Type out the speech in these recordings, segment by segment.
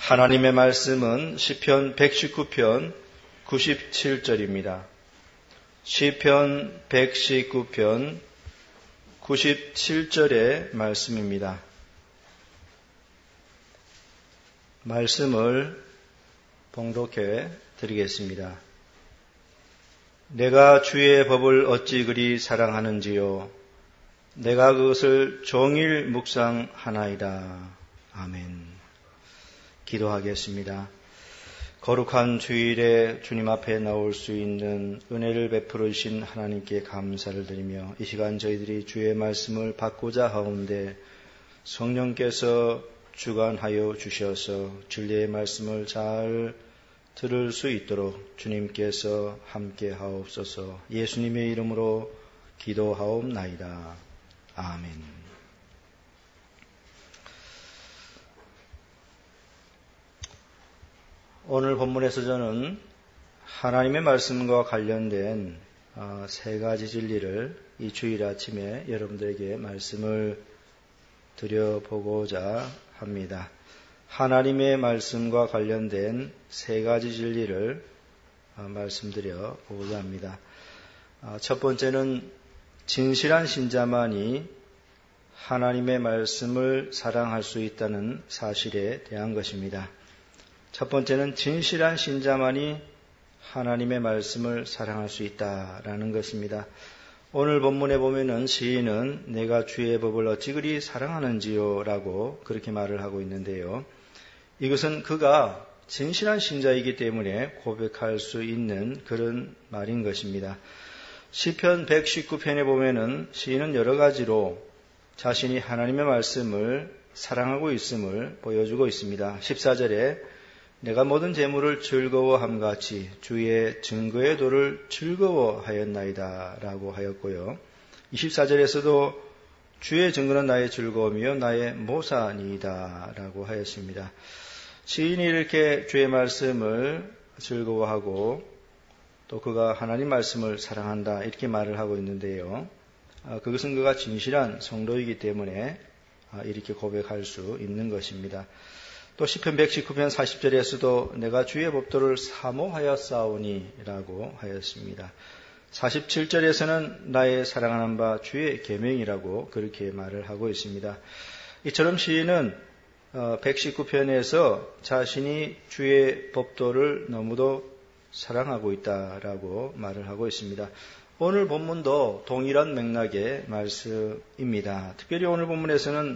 하나님의 말씀은 시편 119편 97절입니다. 시편 119편 97절의 말씀입니다. 말씀을 봉독해 드리겠습니다. 내가 주의 법을 어찌 그리 사랑하는지요. 내가 그것을 종일 묵상하나이다. 아멘. 기도하겠습니다. 거룩한 주일에 주님 앞에 나올 수 있는 은혜를 베풀어 주신 하나님께 감사를 드리며 이 시간 저희들이 주의 말씀을 받고자 하오는데 성령께서 주관하여 주셔서 진리의 말씀을 잘 들을 수 있도록 주님께서 함께 하옵소서. 예수님의 이름으로 기도하옵나이다. 아멘. 오늘 본문에서 저는 하나님의 말씀과 관련된 세 가지 진리를 이 주일 아침에 여러분들에게 말씀을 드려보고자 합니다. 하나님의 말씀과 관련된 세 가지 진리를 말씀드려 보고자 합니다. 첫 번째는 진실한 신자만이 하나님의 말씀을 사랑할 수 있다는 사실에 대한 것입니다. 첫 번째는 진실한 신자만이 하나님의 말씀을 사랑할 수 있다라는 것입니다. 오늘 본문에 보면은 시인은 내가 주의 법을 어찌 그리 사랑하는지요 라고 그렇게 말을 하고 있는데요. 이것은 그가 진실한 신자이기 때문에 고백할 수 있는 그런 말인 것입니다. 시편 119편에 보면은 시인은 여러 가지로 자신이 하나님의 말씀을 사랑하고 있음을 보여주고 있습니다. 14절에 내가 모든 재물을 즐거워함같이 주의 증거의 도를 즐거워하였나이다 라고 하였고요. 24절에서도 주의 증거는 나의 즐거움이요 나의 모산이다 라고 하였습니다. 시인이 이렇게 주의 말씀을 즐거워하고 또 그가 하나님 말씀을 사랑한다 이렇게 말을 하고 있는데요. 그것은 그가 진실한 성도이기 때문에 이렇게 고백할 수 있는 것입니다. 또 시편 119편 40절에서도 내가 주의 법도를 사모하였사오니 라고 하였습니다. 47절에서는 나의 사랑하는 바 주의 계명이라고 그렇게 말을 하고 있습니다. 이처럼 시인은 119편에서 자신이 주의 법도를 너무도 사랑하고 있다라고 말을 하고 있습니다. 오늘 본문도 동일한 맥락의 말씀입니다. 특별히 오늘 본문에서는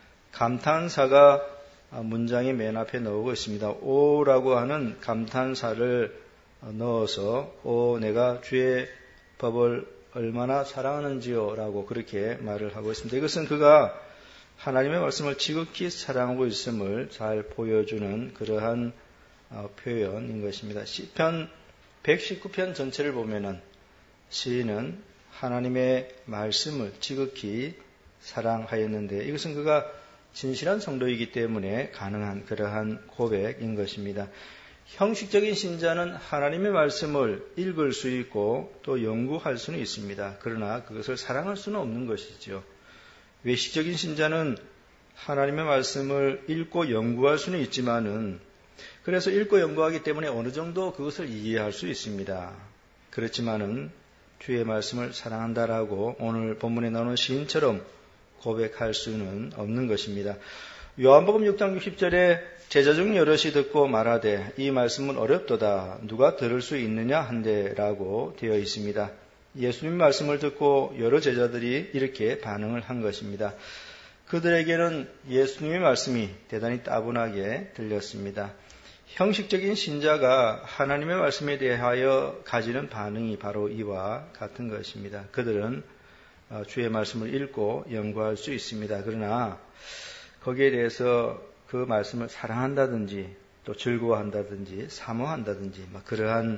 감탄사가 문장의 맨 앞에 넣고 있습니다. 오라고 하는 감탄사를 넣어서 내가 주의 법을 얼마나 사랑하는지요 라고 그렇게 말을 하고 있습니다. 이것은 그가 하나님의 말씀을 지극히 사랑하고 있음을 잘 보여주는 그러한 표현인 것입니다. 시편 119편 전체를 보면은 시인은 하나님의 말씀을 지극히 사랑하였는데 이것은 그가 진실한 성도이기 때문에 가능한 그러한 고백인 것입니다. 형식적인 신자는 하나님의 말씀을 읽을 수 있고 또 연구할 수는 있습니다. 그러나 그것을 사랑할 수는 없는 것이죠. 외식적인 신자는 하나님의 말씀을 읽고 연구할 수는 있지만은 그래서 읽고 연구하기 때문에 어느 정도 그것을 이해할 수 있습니다. 그렇지만은 주의 말씀을 사랑한다라고 오늘 본문에 나오는 시인처럼 고백할 수는 없는 것입니다. 요한복음 6장 60절에 제자 중 여럿이 듣고 말하되 이 말씀은 어렵도다 누가 들을 수 있느냐 한데라고 되어 있습니다. 예수님 말씀을 듣고 여러 제자들이 이렇게 반응을 한 것입니다. 그들에게는 예수님의 말씀이 대단히 따분하게 들렸습니다. 형식적인 신자가 하나님의 말씀에 대하여 가지는 반응이 바로 이와 같은 것입니다. 그들은 주의 말씀을 읽고 연구할 수 있습니다. 그러나 거기에 대해서 그 말씀을 사랑한다든지 또 즐거워한다든지 사모한다든지 그러한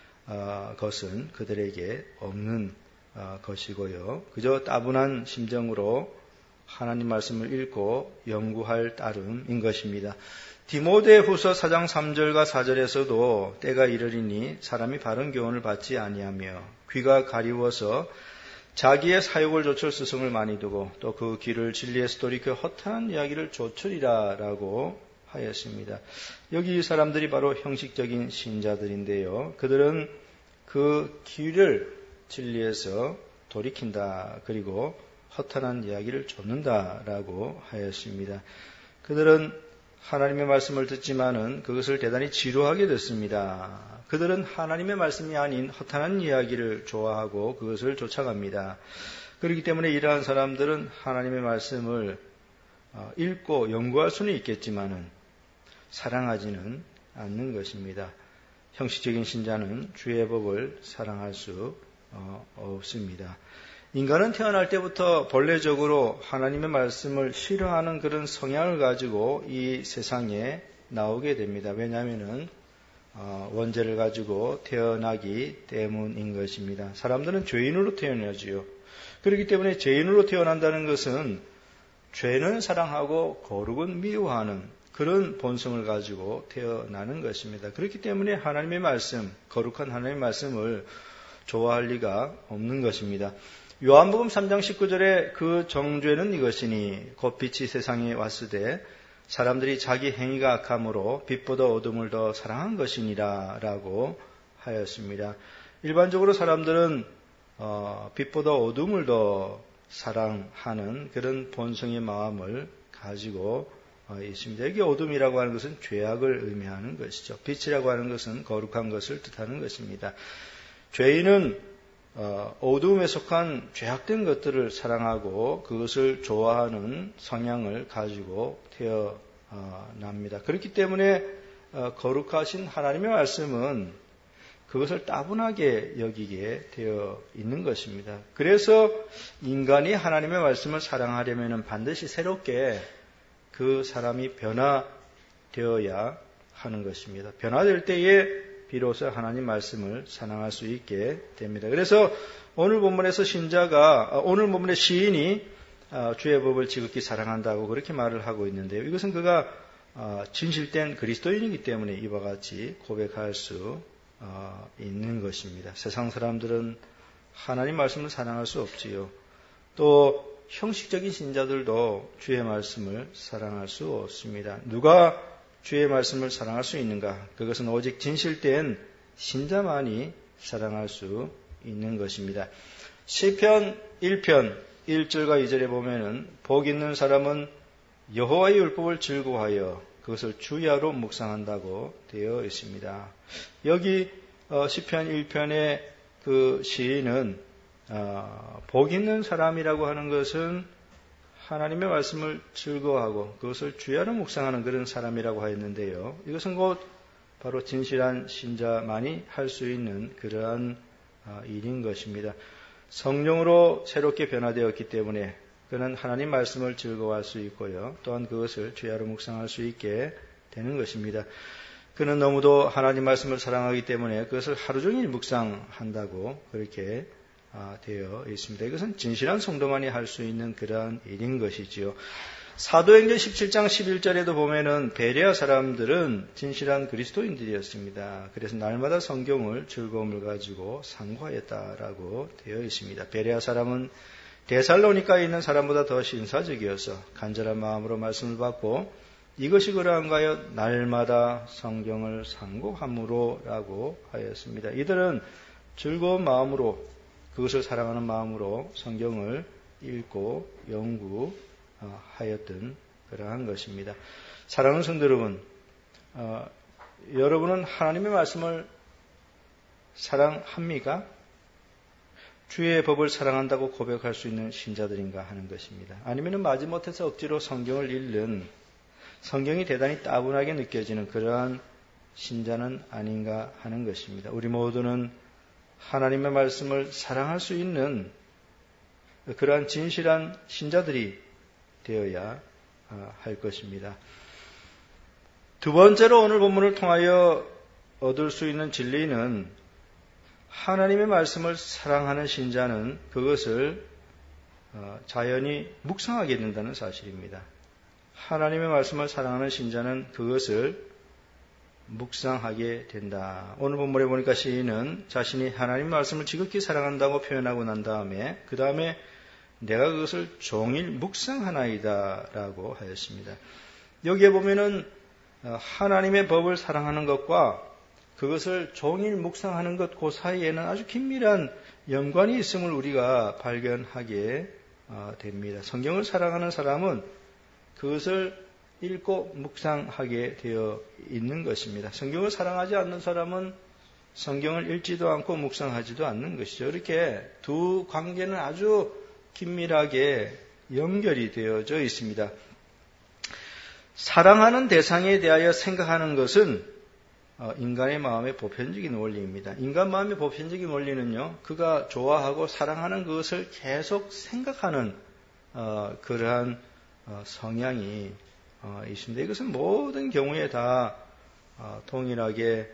것은 그들에게 없는 것이고요. 그저 따분한 심정으로 하나님 말씀을 읽고 연구할 따름인 것입니다. 디모데후서 4장 3절과 4절에서도 때가 이르리니 사람이 바른 교훈을 받지 아니하며 귀가 가리워서 자기의 사욕을 조철 스승을 많이 두고 또 그 귀를 진리에서 돌이켜 허탄한 이야기를 조철이라라고 하였습니다. 여기 이 사람들이 바로 형식적인 신자들인데요. 그들은 그 길을 진리에서 돌이킨다. 그리고 허탄한 이야기를 좇는다라고 하였습니다. 그들은 하나님의 말씀을 듣지만은 그것을 대단히 지루하게 듣습니다. 그들은 하나님의 말씀이 아닌 허탄한 이야기를 좋아하고 그것을 쫓아갑니다. 그렇기 때문에 이러한 사람들은 하나님의 말씀을 읽고 연구할 수는 있겠지만은 사랑하지는 않는 것입니다. 형식적인 신자는 주의 법을 사랑할 수 없습니다. 인간은 태어날 때부터 본래적으로 하나님의 말씀을 싫어하는 그런 성향을 가지고 이 세상에 나오게 됩니다. 왜냐하면은 원죄를 가지고 태어나기 때문인 것입니다. 사람들은 죄인으로 태어나지요. 그렇기 때문에 죄인으로 태어난다는 것은 죄는 사랑하고 거룩은 미워하는 그런 본성을 가지고 태어나는 것입니다. 그렇기 때문에 하나님의 말씀, 거룩한 하나님의 말씀을 좋아할 리가 없는 것입니다. 요한복음 3장 19절에 그 정죄는 이것이니 곧 빛이 세상에 왔으되 사람들이 자기 행위가 악함으로 빛보다 어둠을 더 사랑한 것이니라 라고 하였습니다. 일반적으로 사람들은 빛보다 어둠을 더 사랑하는 그런 본성의 마음을 가지고 있습니다. 여기 어둠이라고 하는 것은 죄악을 의미하는 것이죠. 빛이라고 하는 것은 거룩한 것을 뜻하는 것입니다. 죄인은 어두움에 속한 죄악된 것들을 사랑하고 그것을 좋아하는 성향을 가지고 태어납니다. 그렇기 때문에 거룩하신 하나님의 말씀은 그것을 따분하게 여기게 되어 있는 것입니다. 그래서 인간이 하나님의 말씀을 사랑하려면 반드시 새롭게 그 사람이 변화되어야 하는 것입니다. 변화될 때에 비로소 하나님 말씀을 사랑할 수 있게 됩니다. 그래서 오늘 본문에서 오늘 본문의 시인이 주의 법을 지극히 사랑한다고 그렇게 말을 하고 있는데요. 이것은 그가 진실된 그리스도인이기 때문에 이와 같이 고백할 수 있는 것입니다. 세상 사람들은 하나님 말씀을 사랑할 수 없지요. 또 형식적인 신자들도 주의 말씀을 사랑할 수 없습니다. 누가 주의 말씀을 사랑할 수 있는가? 그것은 오직 진실된 신자만이 사랑할 수 있는 것입니다. 시편 1편 1절과 2절에 보면은 복 있는 사람은 여호와의 율법을 즐거워하여 그것을 주야로 묵상한다고 되어 있습니다. 여기 시편 1편의 그 시인은 복 있는 사람이라고 하는 것은 하나님의 말씀을 즐거워하고 그것을 주야로 묵상하는 그런 사람이라고 하였는데요. 이것은 곧 바로 진실한 신자만이 할 수 있는 그러한 일인 것입니다. 성령으로 새롭게 변화되었기 때문에 그는 하나님 말씀을 즐거워할 수 있고요. 또한 그것을 주야로 묵상할 수 있게 되는 것입니다. 그는 너무도 하나님 말씀을 사랑하기 때문에 그것을 하루 종일 묵상한다고 그렇게 되어 있습니다. 이것은 진실한 성도만이 할 수 있는 그러한 일인 것이지요. 사도행전 17장 11절에도 보면은 베레아 사람들은 진실한 그리스도인들이었습니다. 그래서 날마다 성경을 즐거움을 가지고 상고하였다라고 되어 있습니다. 베레아 사람은 데살로니카에 있는 사람보다 더 신사적이어서 간절한 마음으로 말씀을 받고 이것이 그러한가요? 날마다 성경을 상고함으로라고 하였습니다. 이들은 즐거운 마음으로 그것을 사랑하는 마음으로 성경을 읽고 연구하였던 그러한 것입니다. 사랑하는 성도 여러분, 여러분은 하나님의 말씀을 사랑합니까? 주의 법을 사랑한다고 고백할 수 있는 신자들인가 하는 것입니다. 아니면 마지못해서 억지로 성경을 읽는 성경이 대단히 따분하게 느껴지는 그러한 신자는 아닌가 하는 것입니다. 우리 모두는 하나님의 말씀을 사랑할 수 있는 그러한 진실한 신자들이 되어야 할 것입니다. 두 번째로 오늘 본문을 통하여 얻을 수 있는 진리는 하나님의 말씀을 사랑하는 신자는 그것을 자연히 묵상하게 된다는 사실입니다. 하나님의 말씀을 사랑하는 신자는 그것을 묵상하게 된다. 오늘 본문에 보니까 시인은 자신이 하나님 말씀을 지극히 사랑한다고 표현하고 난 다음에 그 다음에 내가 그것을 종일 묵상하나이다 라고 하였습니다. 여기에 보면은 하나님의 법을 사랑하는 것과 그것을 종일 묵상하는 것 그 사이에는 아주 긴밀한 연관이 있음을 우리가 발견하게 됩니다. 성경을 사랑하는 사람은 그것을 읽고 묵상하게 되어 있는 것입니다. 성경을 사랑하지 않는 사람은 성경을 읽지도 않고 묵상하지도 않는 것이죠. 이렇게 두 관계는 아주 긴밀하게 연결이 되어져 있습니다. 사랑하는 대상에 대하여 생각하는 것은 인간의 마음의 보편적인 원리입니다. 인간 마음의 보편적인 원리는요, 그가 좋아하고 사랑하는 그것을 계속 생각하는 그러한 성향이 있습니다. 이것은 모든 경우에 다 동일하게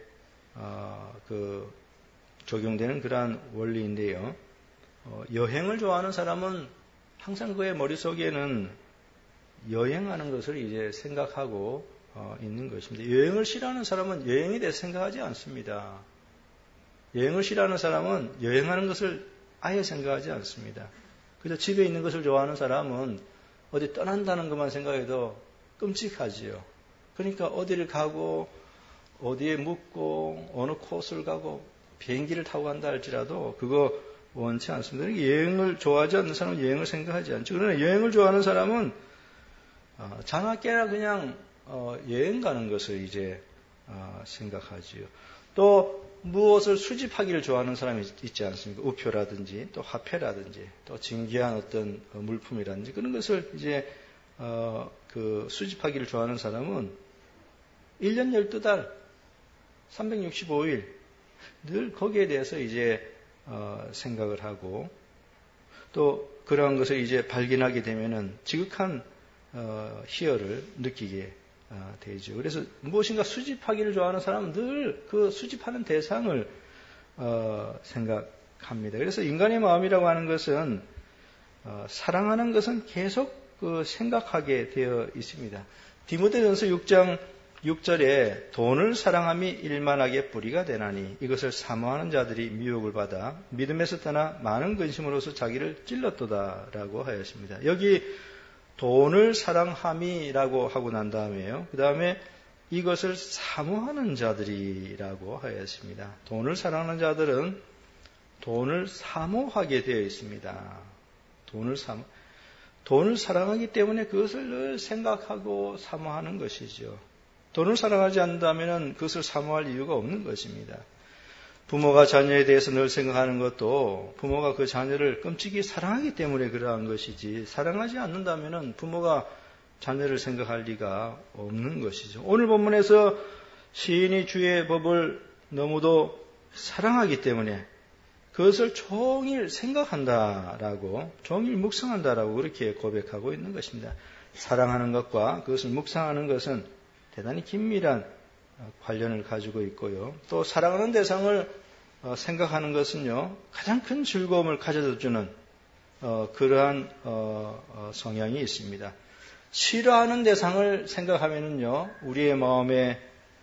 적용되는 그러한 원리인데요. 여행을 좋아하는 사람은 항상 그의 머릿속에는 여행하는 것을 이제 생각하고 있는 것입니다. 여행을 싫어하는 사람은 여행에 대해서 생각하지 않습니다. 여행을 싫어하는 사람은 여행하는 것을 아예 생각하지 않습니다. 그저 집에 있는 것을 좋아하는 사람은 어디 떠난다는 것만 생각해도 끔찍하지요. 그러니까 어디를 가고 어디에 묵고 어느 코스를 가고 비행기를 타고 간다 할지라도 그거 원치 않습니다. 여행을 좋아하지 않는 사람은 여행을 생각하지 않죠. 그러나 여행을 좋아하는 사람은 자나깨나 그냥 여행 가는 것을 이제 생각하지요. 또 무엇을 수집하기를 좋아하는 사람이 있지 않습니까? 우표라든지 또 화폐라든지 또 진귀한 어떤 물품이라든지 그런 것을 이제 수집하기를 좋아하는 사람은 1년 12달 365일 늘 거기에 대해서 이제 생각을 하고 또 그러한 것을 이제 발견하게 되면은 지극한 희열을 느끼게 되죠. 그래서 무엇인가 수집하기를 좋아하는 사람은 늘 그 수집하는 대상을 생각합니다. 그래서 인간의 마음이라고 하는 것은 사랑하는 것은 계속 생각하게 되어 있습니다. 디모데전서 6장 6절에 돈을 사랑함이 일만하게 뿌리가 되나니 이것을 사모하는 자들이 미혹을 받아 믿음에서 떠나 많은 근심으로서 자기를 찔렀도다라고 하였습니다. 여기 돈을 사랑함이라고 하고 난 다음에요. 그 다음에 이것을 사모하는 자들이라고 하였습니다. 돈을 사랑하는 자들은 돈을 사모하게 되어 있습니다. 돈을 사랑하기 때문에 그것을 늘 생각하고 사모하는 것이죠. 돈을 사랑하지 않는다면 그것을 사모할 이유가 없는 것입니다. 부모가 자녀에 대해서 늘 생각하는 것도 부모가 그 자녀를 끔찍이 사랑하기 때문에 그러한 것이지 사랑하지 않는다면 부모가 자녀를 생각할 리가 없는 것이죠. 오늘 본문에서 시인이 주의 법을 너무도 사랑하기 때문에 그것을 종일 생각한다라고 종일 묵상한다라고 그렇게 고백하고 있는 것입니다. 사랑하는 것과 그것을 묵상하는 것은 대단히 긴밀한 관련을 가지고 있고요. 또 사랑하는 대상을 생각하는 것은요, 가장 큰 즐거움을 가져다주는 그러한 성향이 있습니다. 싫어하는 대상을 생각하면은요, 우리의 마음에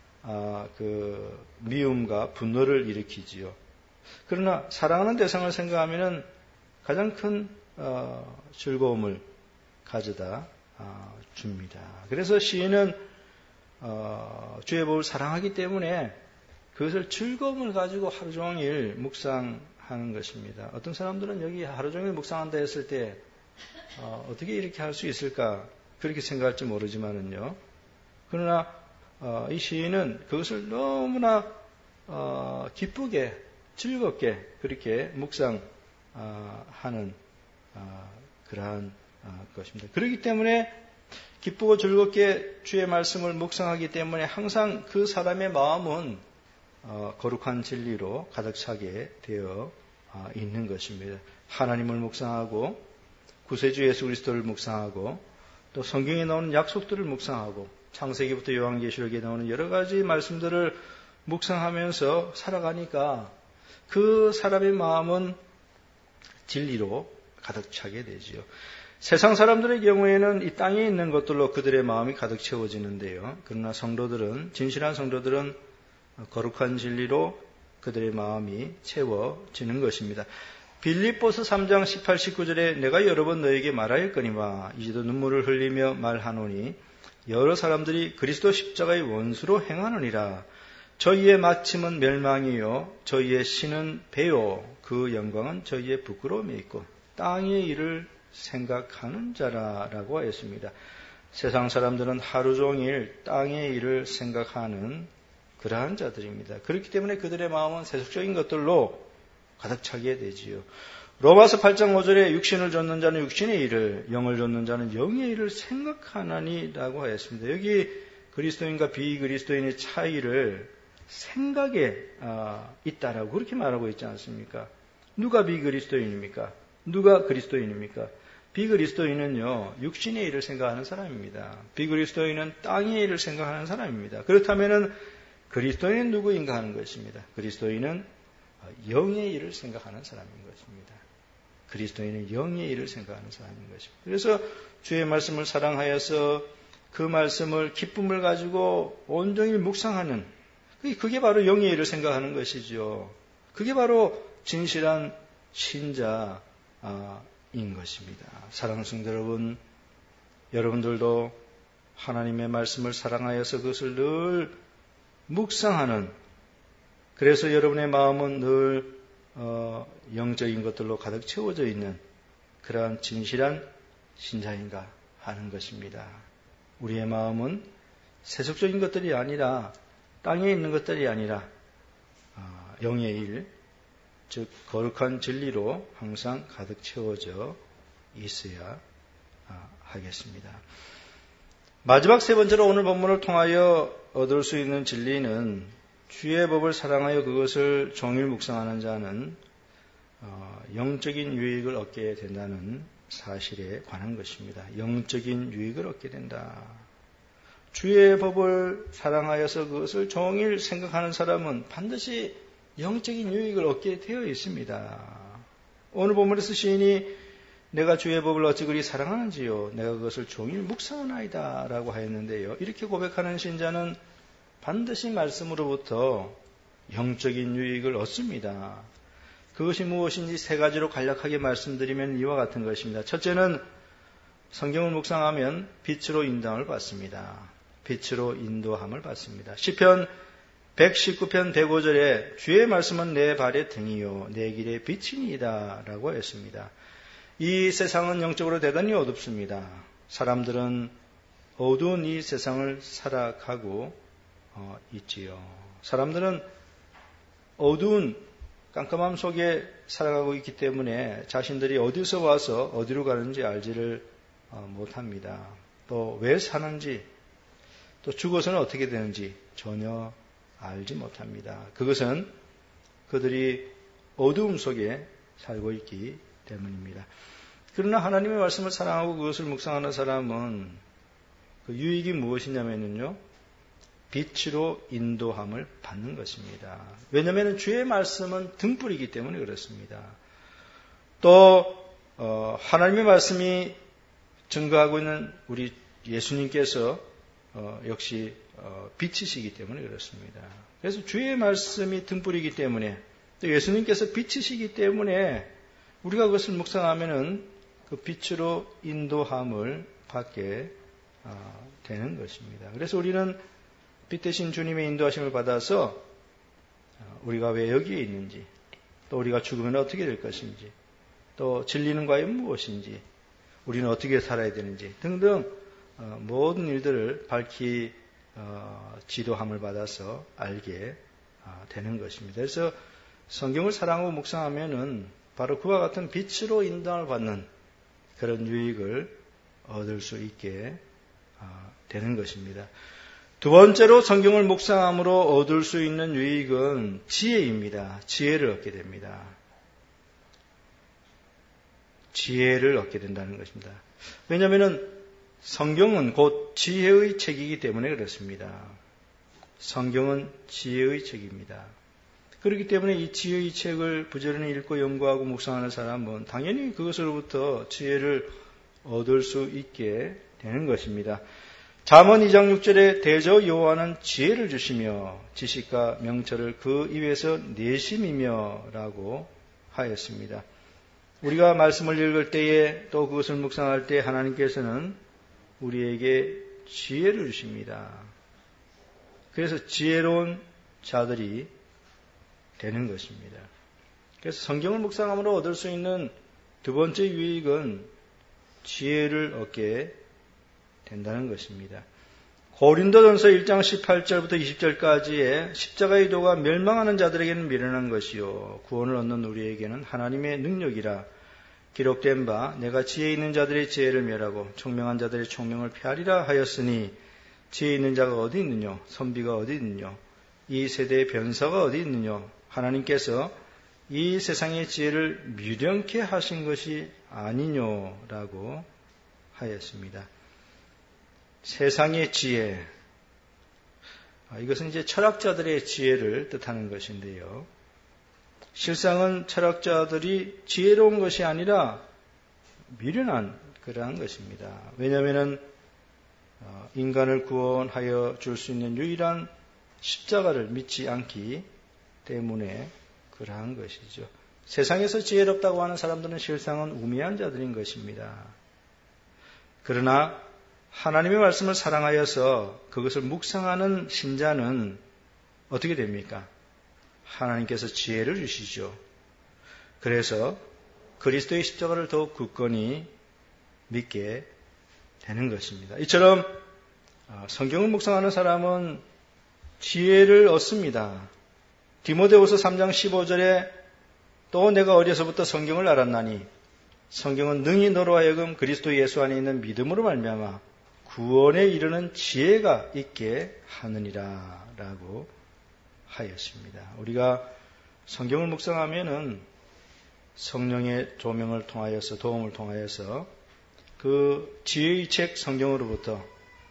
미움과 분노를 일으키지요. 그러나 사랑하는 대상을 생각하면은 가장 큰 즐거움을 가져다 줍니다. 그래서 시인은 주의 법을 사랑하기 때문에 그것을 즐거움을 가지고 하루 종일 묵상하는 것입니다. 어떤 사람들은 여기 하루 종일 묵상한다 했을 때 어떻게 이렇게 할 수 있을까 그렇게 생각할지 모르지만은요. 그러나 이 시인은 그것을 너무나 기쁘게 즐겁게 그렇게 묵상하는 그러한 것입니다. 그렇기 때문에 기쁘고 즐겁게 주의 말씀을 묵상하기 때문에 항상 그 사람의 마음은 거룩한 진리로 가득 차게 되어 있는 것입니다. 하나님을 묵상하고 구세주 예수 그리스도를 묵상하고 또 성경에 나오는 약속들을 묵상하고 창세기부터 요한계시록에 나오는 여러 가지 말씀들을 묵상하면서 살아가니까 그 사람의 마음은 진리로 가득 차게 되지요. 세상 사람들의 경우에는 이 땅에 있는 것들로 그들의 마음이 가득 채워지는데요. 그러나 진실한 성도들은 거룩한 진리로 그들의 마음이 채워지는 것입니다. 빌립보서 3장 18, 19절에 내가 여러 번 너에게 말하였거니와 이제도 눈물을 흘리며 말하노니 여러 사람들이 그리스도 십자가의 원수로 행하느니라. 저희의 마침은 멸망이요 저희의 신은 배요 그 영광은 저희의 부끄러움에 있고 땅의 일을 생각하는 자라라고 하였습니다. 세상 사람들은 하루 종일 땅의 일을 생각하는 그러한 자들입니다. 그렇기 때문에 그들의 마음은 세속적인 것들로 가득 차게 되지요. 로마서 8장 5절에 육신을 좇는 자는 육신의 일을, 영을 좇는 자는 영의 일을 생각하나니라고 하였습니다. 여기 그리스도인과 비그리스도인의 차이를 생각에 있다라고 그렇게 말하고 있지 않습니까? 누가 비그리스도인입니까? 누가 그리스도인입니까? 비그리스도인은요, 육신의 일을 생각하는 사람입니다. 비그리스도인은 땅의 일을 생각하는 사람입니다. 그렇다면은 그리스도인은 누구인가 하는 것입니다. 그리스도인은 영의 일을 생각하는 사람인 것입니다. 그리스도인은 영의 일을 생각하는 사람인 것입니다. 그래서 주의 말씀을 사랑하여서 그 말씀을 기쁨을 가지고 온종일 묵상하는 그게 바로 영의 일을 생각하는 것이죠. 그게 바로 진실한 신자인 것입니다. 사랑하는 성도 여러분, 여러분들도 하나님의 말씀을 사랑하여서 그것을 늘 묵상하는, 그래서 여러분의 마음은 늘 영적인 것들로 가득 채워져 있는 그러한 진실한 신자인가 하는 것입니다. 우리의 마음은 세속적인 것들이 아니라 땅에 있는 것들이 아니라 영의 일, 즉 거룩한 진리로 항상 가득 채워져 있어야 하겠습니다. 마지막 세 번째로 오늘 본문을 통하여 얻을 수 있는 진리는 주의 법을 사랑하여 그것을 종일 묵상하는 자는 영적인 유익을 얻게 된다는 사실에 관한 것입니다. 영적인 유익을 얻게 된다. 주의 법을 사랑하여서 그것을 종일 생각하는 사람은 반드시 영적인 유익을 얻게 되어 있습니다. 오늘 본문에서 시인이 내가 주의 법을 어찌 그리 사랑하는지요. 내가 그것을 종일 묵상하나이다 라고 하였는데요. 이렇게 고백하는 신자는 반드시 말씀으로부터 영적인 유익을 얻습니다. 그것이 무엇인지 세 가지로 간략하게 말씀드리면 이와 같은 것입니다. 첫째는 성경을 묵상하면 빛으로 인도함을 받습니다. 빛으로 인도함을 받습니다. 시편 119편 105절에 주의 말씀은 내 발의 등이요 내 길의 빛이니이다 라고 했습니다. 이 세상은 영적으로 대단히 어둡습니다. 사람들은 어두운 이 세상을 살아가고 있지요. 사람들은 어두운 깜깜함 속에 살아가고 있기 때문에 자신들이 어디서 와서 어디로 가는지 알지를 못합니다. 또 왜 사는지, 또 죽어서는 어떻게 되는지 전혀 알지 못합니다. 그것은 그들이 어두움 속에 살고 있기 때문입니다. 그러나 하나님의 말씀을 사랑하고 그것을 묵상하는 사람은 그 유익이 무엇이냐면요, 빛으로 인도함을 받는 것입니다. 왜냐하면 주의 말씀은 등불이기 때문에 그렇습니다. 또 하나님의 말씀이 증거하고 있는 우리 예수님께서 역시 빛이시기 때문에 그렇습니다. 그래서 주의 말씀이 등불이기 때문에 또 예수님께서 빛이시기 때문에 우리가 그것을 묵상하면은 그 빛으로 인도함을 받게 되는 것입니다. 그래서 우리는 빛 대신 주님의 인도하심을 받아서 우리가 왜 여기에 있는지, 또 우리가 죽으면 어떻게 될 것인지, 또 진리는 과연 무엇인지, 우리는 어떻게 살아야 되는지 등등 모든 일들을 밝히 지도함을 받아서 알게 되는 것입니다. 그래서 성경을 사랑하고 묵상하면은 바로 그와 같은 빛으로 인도함을 받는 그런 유익을 얻을 수 있게 되는 것입니다. 두 번째로 성경을 묵상함으로 얻을 수 있는 유익은 지혜입니다. 지혜를 얻게 됩니다. 지혜를 얻게 된다는 것입니다. 왜냐하면 성경은 곧 지혜의 책이기 때문에 그렇습니다. 성경은 지혜의 책입니다. 그렇기 때문에 이 지혜의 책을 부지런히 읽고 연구하고 묵상하는 사람은 당연히 그것으로부터 지혜를 얻을 수 있게 되는 것입니다. 잠언 2장 6절에 대저 여호와는 지혜를 주시며 지식과 명철을 그 입에서 내심이며 라고 하였습니다. 우리가 말씀을 읽을 때에 또 그것을 묵상할 때 하나님께서는 우리에게 지혜를 주십니다. 그래서 지혜로운 자들이 되는 것입니다. 그래서 성경을 묵상함으로 얻을 수 있는 두 번째 유익은 지혜를 얻게 된다는 것입니다. 고린도전서 1장 18절부터 20절까지의 십자가의 도가 멸망하는 자들에게는 미련한 것이요 구원을 얻는 우리에게는 하나님의 능력이라 기록된 바 내가 지혜 있는 자들의 지혜를 멸하고 총명한 자들의 총명을 폐하리라 하였으니 지혜 있는 자가 어디 있느냐 선비가 어디 있느냐 이 세대의 변사가 어디 있느냐 하나님께서 이 세상의 지혜를 미련케 하신 것이 아니뇨라고 하였습니다. 세상의 지혜, 이것은 이제 철학자들의 지혜를 뜻하는 것인데요. 실상은 철학자들이 지혜로운 것이 아니라 미련한 그러한 것입니다. 왜냐하면 인간을 구원하여 줄 수 있는 유일한 십자가를 믿지 않기 때문에 그러한 것이죠. 세상에서 지혜롭다고 하는 사람들은 실상은 우매한 자들인 것입니다. 그러나 하나님의 말씀을 사랑하여서 그것을 묵상하는 신자는 어떻게 됩니까? 하나님께서 지혜를 주시죠. 그래서 그리스도의 십자가를 더욱 굳건히 믿게 되는 것입니다. 이처럼 성경을 묵상하는 사람은 지혜를 얻습니다. 디모데후서 3장 15절에 또 내가 어려서부터 성경을 알았나니 성경은 능히 너로 하여금 그리스도 예수 안에 있는 믿음으로 말미암아 구원에 이르는 지혜가 있게 하느니라 라고 하였습니다. 우리가 성경을 묵상하면은 성령의 조명을 통하여서 도움을 통하여서 그 지혜의 책 성경으로부터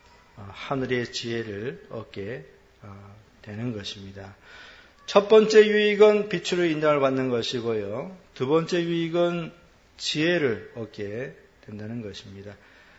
하늘의 지혜를 얻게 되는 것입니다. 첫 번째 유익은 빛으로 인정을 받는 것이고요. 두 번째 유익은 지혜를 얻게 된다는 것입니다.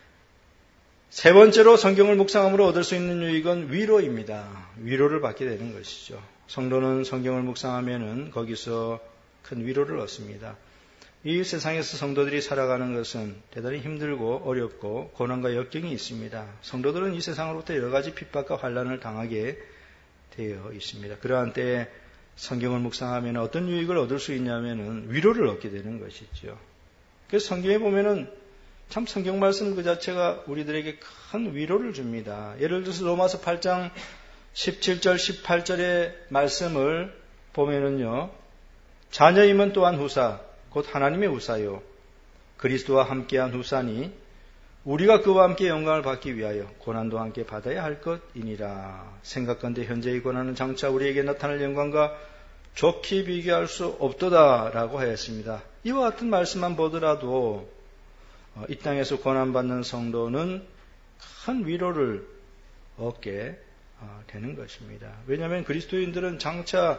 세 번째로 성경을 묵상함으로 얻을 수 있는 유익은 위로입니다. 위로를 받게 되는 것이죠. 성도는 성경을 묵상하면은 거기서 큰 위로를 얻습니다. 이 세상에서 성도들이 살아가는 것은 대단히 힘들고 어렵고 고난과 역경이 있습니다. 성도들은 이 세상으로부터 여러 가지 핍박과 환난을 당하게 되어 있습니다. 그러한 때에 성경을 묵상하면 어떤 유익을 얻을 수 있냐면은 위로를 얻게 되는 것이죠. 그래서 성경에 보면은 참 성경 말씀 그 자체가 우리들에게 큰 위로를 줍니다. 예를 들어서 로마서 8장 17절 18절의 말씀을 보면은요. 자녀임은 또한 후사 곧 하나님의 후사요 그리스도와 함께한 후사니 우리가 그와 함께 영광을 받기 위하여 고난도 함께 받아야 할 것이니라. 생각건대 현재의 고난은 장차 우리에게 나타날 영광과 좋게 비교할 수 없도다라고 하였습니다. 이와 같은 말씀만 보더라도 이 땅에서 고난받는 성도는 큰 위로를 얻게 되는 것입니다. 왜냐하면 그리스도인들은 장차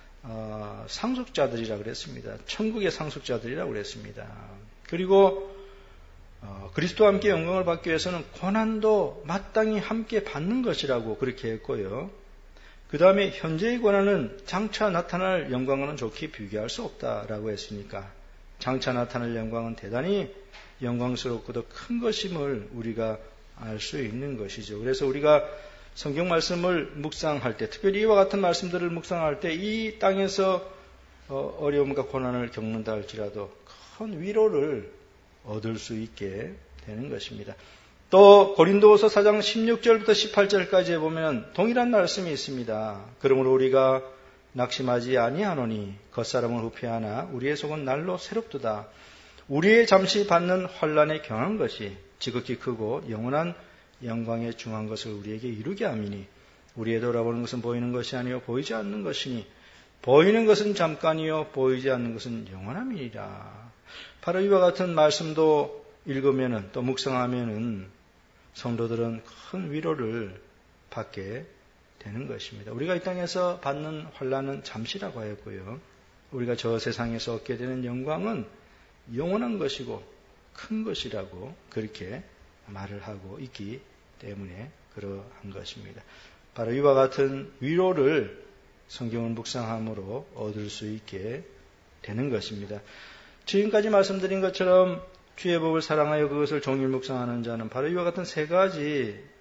상속자들이라 그랬습니다. 천국의 상속자들이라 그랬습니다. 그리고 그리스도와 함께 영광을 받기 위해서는 고난도 마땅히 함께 받는 것이라고 그렇게 했고요. 그 다음에 현재의 고난은 장차 나타날 영광과는 좋게 비교할 수 없다라고 했으니까 장차 나타날 영광은 대단히 영광스럽고도 큰 것임을 우리가 알 수 있는 것이죠. 그래서 우리가 성경 말씀을 묵상할 때, 특별히 이와 같은 말씀들을 묵상할 때 이 땅에서 어려움과 고난을 겪는다 할지라도 큰 위로를 얻을 수 있게 되는 것입니다. 또 고린도후서 4장 16절부터 18절까지에 보면 동일한 말씀이 있습니다. 그러므로 우리가 낙심하지 아니하노니 겉사람은 후패하나 우리의 속은 날로 새롭도다. 우리의 잠시 받는 환난에 경한 것이 지극히 크고 영원한 영광에 중한 것을 우리에게 이루게 함이니 우리의 돌아보는 것은 보이는 것이 아니요 보이지 않는 것이니 보이는 것은 잠깐이요 보이지 않는 것은 영원함이니라. 바로 이와 같은 말씀도 읽으면은 또 묵상하면은 성도들은 큰 위로를 받게 되는 것입니다. 우리가 이 땅에서 받는 환난은 잠시라고 하였고요. 우리가 저 세상에서 얻게 되는 영광은 영원한 것이고 큰 것이라고 그렇게 말을 하고 있기 때문에 그러한 것입니다. 바로 이와 같은 위로를 성경을 묵상함으로 얻을 수 있게 되는 것입니다. 지금까지 말씀드린 것처럼 주의 법을 사랑하여 그것을 종일 묵상하는 자는 바로 이와 같은 세 가지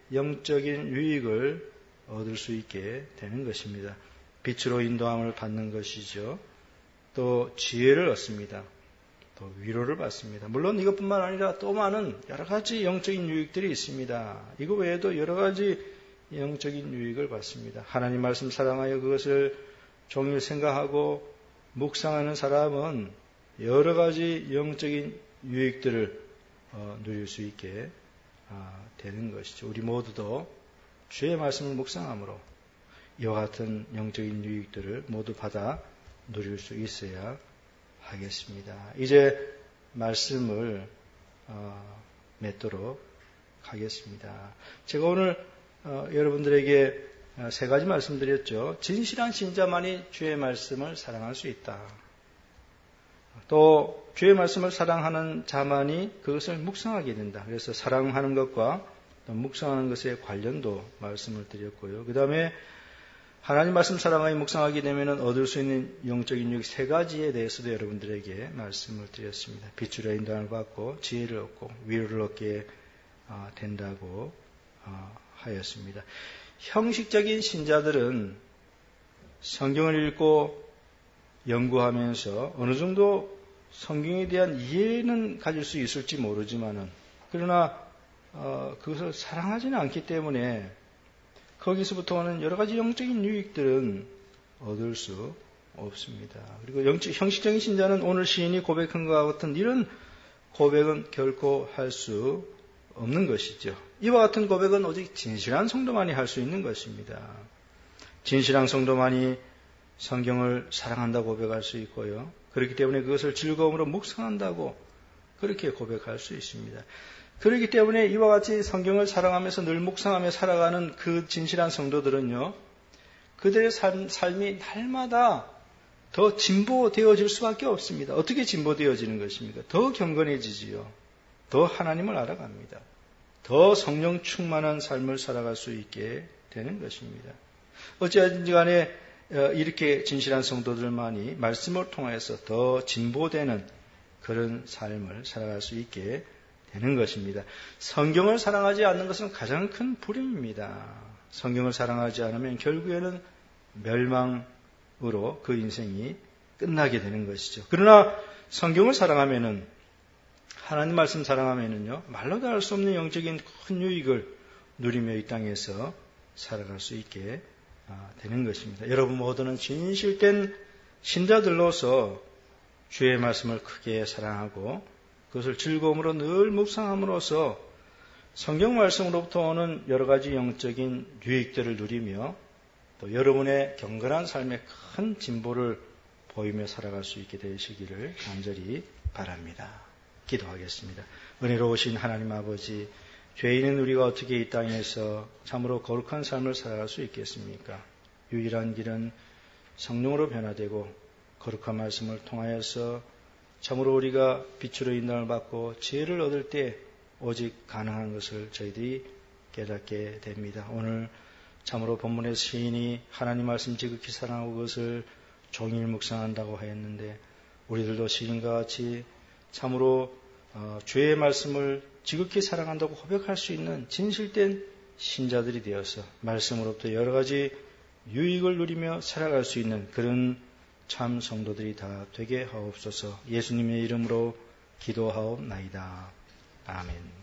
영적인 유익을 얻을 수 있게 되는 것입니다. 빛으로 인도함을 받는 것이죠. 또 지혜를 얻습니다. 또 위로를 받습니다. 물론 이것뿐만 아니라 또 많은 여러 가지 영적인 유익들이 있습니다. 이거 외에도 여러 가지 영적인 유익을 받습니다. 하나님 말씀 사랑하여 그것을 종일 생각하고 묵상하는 사람은 여러 가지 영적인 유익들을 누릴 수 있게 되는 것이죠. 우리 모두도 주의 말씀을 묵상함으로 이와 같은 영적인 유익들을 모두 받아 누릴 수 있어야 하겠습니다. 이제 말씀을 맺도록 하겠습니다. 제가 오늘 여러분들에게 세 가지 말씀드렸죠. 진실한 신자만이 주의 말씀을 사랑할 수 있다. 또 주의 말씀을 사랑하는 자만이 그것을 묵상하게 된다. 그래서 사랑하는 것과 묵상하는 것의 관련도 말씀을 드렸고요. 그 다음에 하나님 말씀 사랑하여 묵상하게 되면 얻을 수 있는 영적인 유익 세 가지에 대해서도 여러분들에게 말씀을 드렸습니다. 빛으로 인도함을 받고 지혜를 얻고 위로를 얻게 된다고 하였습니다. 형식적인 신자들은 성경을 읽고 연구하면서 어느 정도 성경에 대한 이해는 가질 수 있을지 모르지만은 그러나 그것을 사랑하지는 않기 때문에 거기서부터 오는 여러 가지 영적인 유익들은 얻을 수 없습니다. 그리고 형식적인 신자는 오늘 시인이 고백한 것과 같은 이런 고백은 결코 할 수 없는 것이죠. 이와 같은 고백은 오직 진실한 성도만이 할 수 있는 것입니다. 진실한 성도만이 성경을 사랑한다고 고백할 수 있고요. 그렇기 때문에 그것을 즐거움으로 묵상한다고 그렇게 고백할 수 있습니다. 그렇기 때문에 이와 같이 성경을 사랑하면서 늘 묵상하며 살아가는 그 진실한 성도들은요, 그들의 삶이 날마다 더 진보되어질 수밖에 없습니다. 어떻게 진보되어지는 것입니까? 더 경건해지지요. 더 하나님을 알아갑니다. 더 성령 충만한 삶을 살아갈 수 있게 되는 것입니다. 어찌하든지 간에 이렇게 진실한 성도들만이 말씀을 통해서 더 진보되는 그런 삶을 살아갈 수 있게 되는 것입니다. 성경을 사랑하지 않는 것은 가장 큰 불행입니다. 성경을 사랑하지 않으면 결국에는 멸망으로 그 인생이 끝나게 되는 것이죠. 그러나 성경을 사랑하면은 하나님 말씀 사랑하면은요, 말로도 할 수 없는 영적인 큰 유익을 누리며 이 땅에서 살아갈 수 있게 되는 것입니다. 여러분 모두는 진실된 신자들로서 주의 말씀을 크게 사랑하고 그것을 즐거움으로 늘 묵상함으로써 성경 말씀으로부터 오는 여러 가지 영적인 유익들을 누리며 또 여러분의 경건한 삶에 큰 진보를 보이며 살아갈 수 있게 되시기를 간절히 바랍니다. 기도하겠습니다. 은혜로우신 하나님 아버지, 죄인은 우리가 어떻게 이 땅에서 참으로 거룩한 삶을 살아갈 수 있겠습니까? 유일한 길은 성령으로 변화되고 거룩한 말씀을 통하여서 참으로 우리가 빛으로 인도함을 받고 지혜를 얻을 때 오직 가능한 것을 저희들이 깨닫게 됩니다. 오늘 참으로 본문의 시인이 하나님 말씀 지극히 사랑하고 그것을 종일 묵상한다고 하였는데 우리들도 시인과 같이 참으로 주의 말씀을 지극히 사랑한다고 고백할 수 있는 진실된 신자들이 되어서 말씀으로부터 여러 가지 유익을 누리며 살아갈 수 있는 그런 참 성도들이 다 되게 하옵소서. 예수님의 이름으로 기도하옵나이다. 아멘.